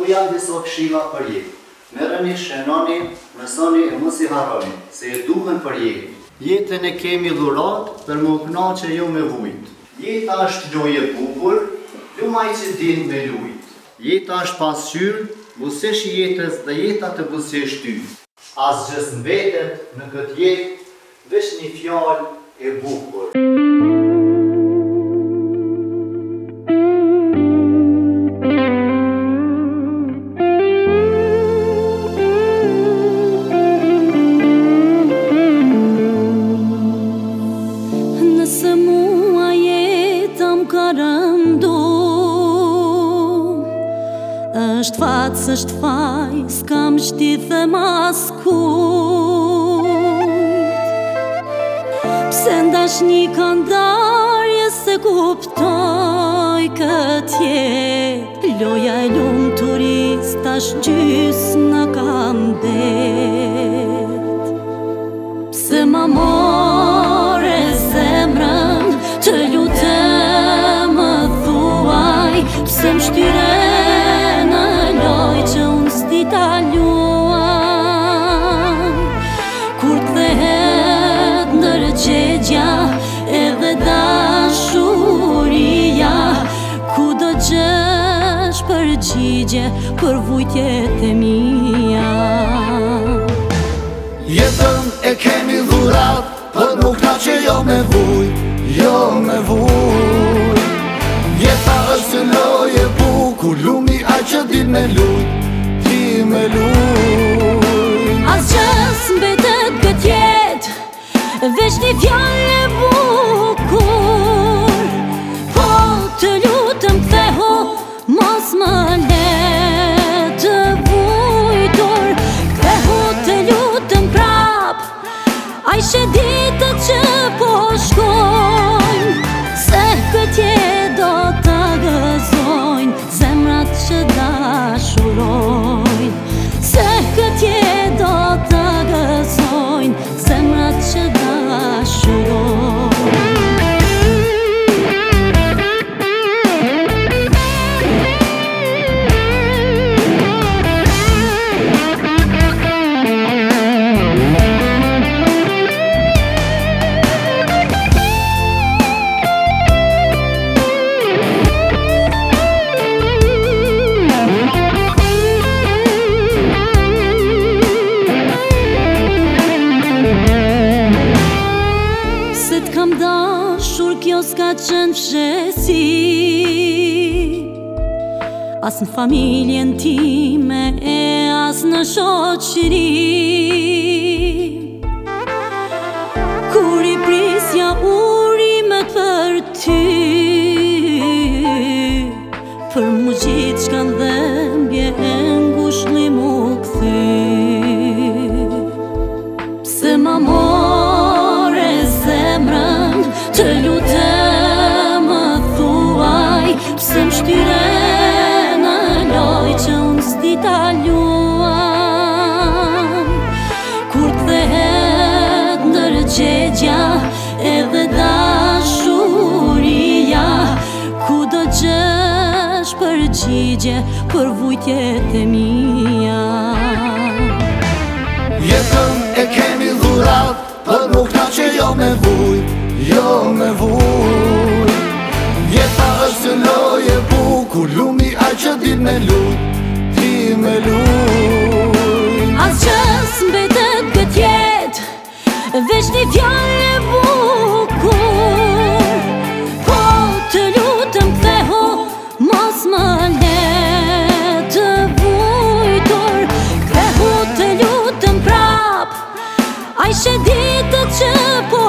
Këtu janë disa këshilla për jetë. Merreni, shenoni, mësoni e mos i harroni, se e duhen për jetë. Jetën e kemi dhurat për më kënaqë jo me vujt. Jeta është lojë e bukur, lumaj që din me lujt. Jeta është pasqyrë, buzëqesh i jetës dhe jeta të buzëqesh ty. Asgjë s'mbetet në këtë jetë, veç një fjalë e bukur. Nëse mua jeta m'ka rëndu, është fat, s'është faj, s'kam shtithë mas kujt. Pse ndashni ka ndarje se kuptoj këtë jetë, loja e lumë turist tash gjysë në kam det. Pse ma more zemrën, të lutem më thuaj, pse m'shtyre në loj që unë s'di ta luaj. Kur kthehet ndërgjegja edhe dashuria, ku do gjesh përgjigje për vujtjet e mia. Jetën e kemi dhurat, për nuk na që jo me vuj, jo me vuj. Jeta është lojë e bukur, lumi ai që din me lujt, di me lujt. Asgjë s'mbetet këtë jetë, veç një fjalë e bukur. Po të lutem kthehu, mos më le të vujtur. Kthehu të lutem prap, ai she ditët që po shkojnë, se këtë jetë do ta gëzojnë zemrat që dashurojnë. Se këtë jetë do ta gëzojnë zemrat që dashurojnë. Kam dashur kjo s'ka qenë fshesi, as në familjen time e as në shoqëri. Kur i prisja urimet për ty, për mu gjitë shkan dhembje e ngushli mu kthy. Pse ma more zemrën, të lutem më thuaj, pse m'shtyre në loj që unë s'di ta luaj. Kur kthehet ndërgjegja edhe dashuria, ku do gjesh përgjigje për vujtjet e mia. Jetën e kemi dhurat, për nuk na që jo me vuj, jo me vuj. Jeta është lojë e bukur, lumi ai që din me lujt, di me lujt. Asgjë s'mbetet këtë jetë, veç një fjalë e bukur. Po të lutem kthehu, mos më le të vujtur. Kthehu të lutem prap, ai she ditët që po